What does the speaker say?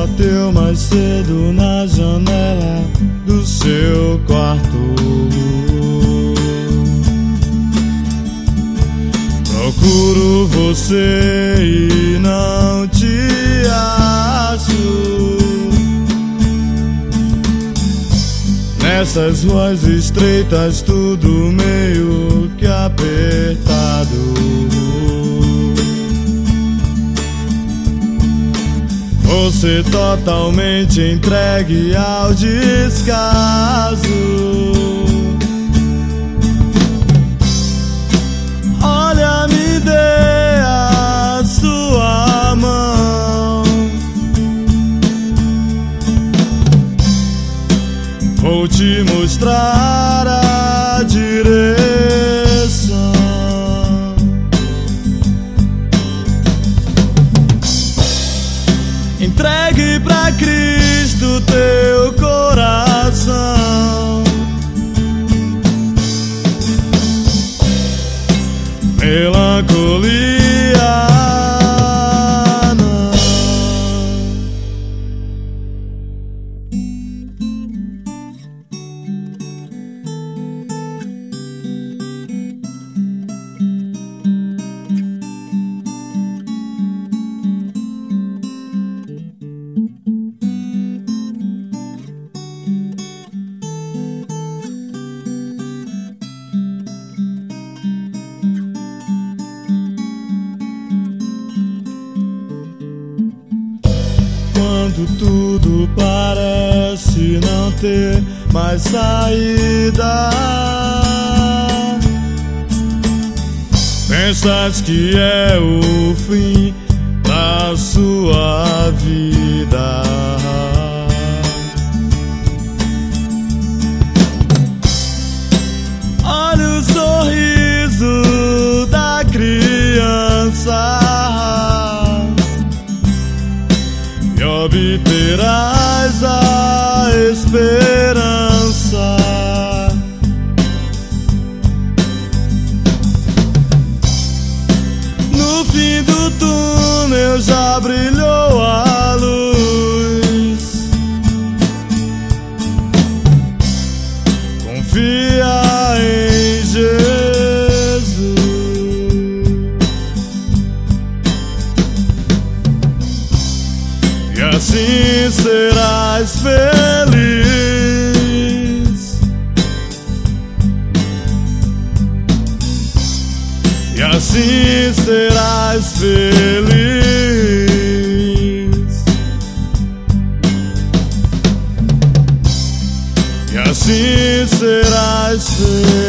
bateu mais cedo na janela do seu quarto. Procuro você e não te acho. Nessas ruas estreitas, tudo meio que apertado. Você totalmente entregue ao descaso. Olha, me dê a sua mão. Vou te mostrar a direção. Entregue pra Cristo teu coração. Melancolia não. Quando tudo parece não ter mais saída, pensas que é o fim da sua vida. Olha o sorriso da criança e obterás a esperança. No fim do túnel já brilhou a luz. Confia em Jesus. E assim serás feliz. E assim serás feliz. E assim serás feliz.